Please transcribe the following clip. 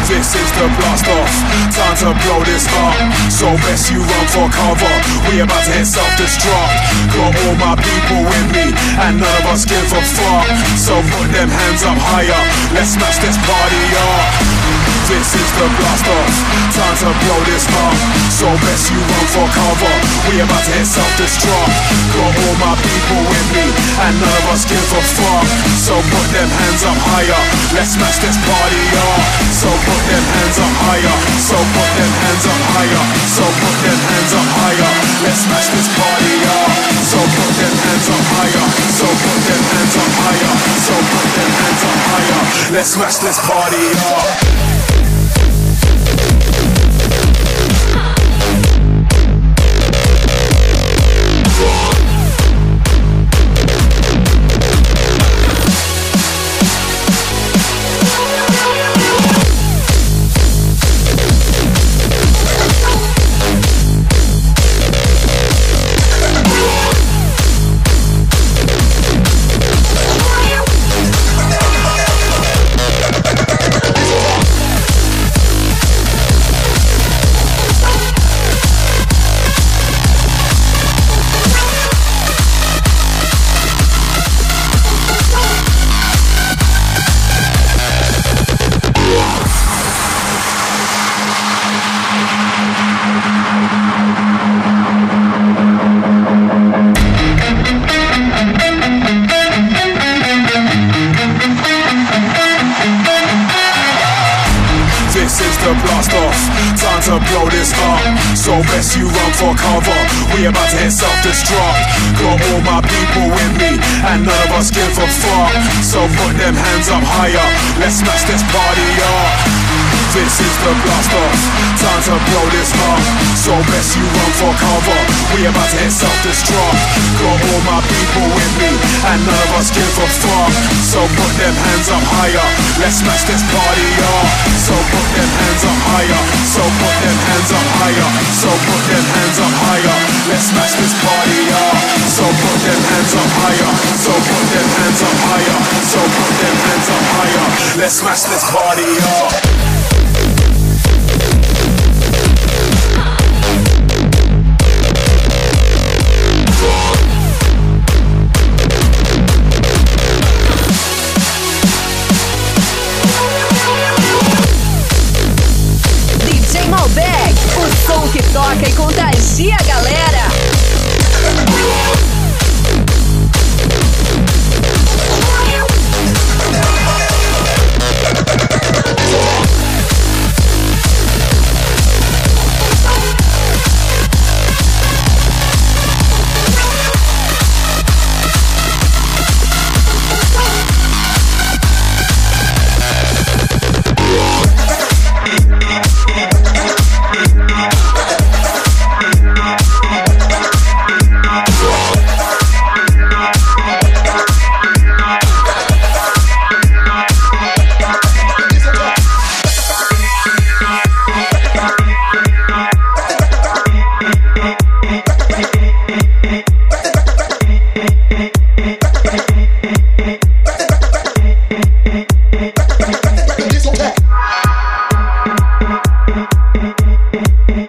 This is the blast off, time to blow this up. So best you run for cover, we about to hit self-destruct. Got all my people with me, and none of us give a fuck. So put them hands up higher, let's smash this party up. This is the blast off, time to blow this up. So best you run for cover, we about to hit self-destruct. Got all my people with me, and none of us give a fuck. So put them hands up higher, let's smash this party up. So put them hands up higher, so put them hands up higher, so put them hands up higher, let's smash this party up. So put them hands up higher, so put them hands up higher, so put them hands up higher, let's smash this party up. This is the blast off, time to blow this up. So best you run for cover, we about to hit self-destruct. Got all my people with me, and none of us give a fuck. So put them hands up higher, let's smash this party up. This is the blast off, time to blow this up. So best you run for cover, we about to hit self-destruct. Got all my people with me, and none of us give a fuck. So put them hands up higher, let's smash this party up. So put them hands up higher, so put them hands up higher, so put them hands up higher, let's smash this party up. So put them hands up higher, so put them hands up higher, so put them hands up higher, let's smash this party up.